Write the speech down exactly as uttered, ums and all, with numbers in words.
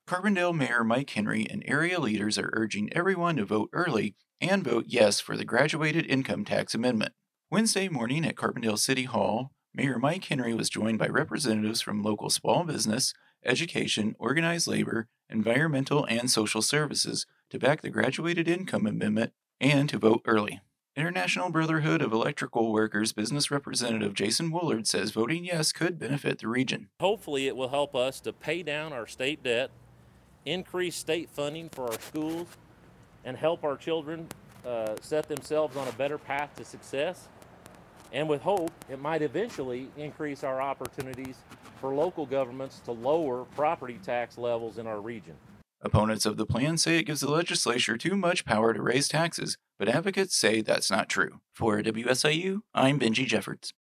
Carbondale Mayor Mike Henry and area leaders are urging everyone to vote early and vote yes for the graduated income tax amendment. Wednesday morning at Carbondale City Hall, Mayor Mike Henry was joined by representatives from local small business, education, organized labor, environmental, and social services to back the graduated income amendment and to vote early. International Brotherhood of Electrical Workers business representative Jason Woolard says voting yes could benefit the region. Hopefully it will help us to pay down our state debt, increase state funding for our schools, and help our children uh, set themselves on a better path to success. And with hope, it might eventually increase our opportunities for local governments to lower property tax levels in our region. Opponents of the plan say it gives the legislature too much power to raise taxes, but advocates say that's not true. For W S I U, I'm Benji Jeffords.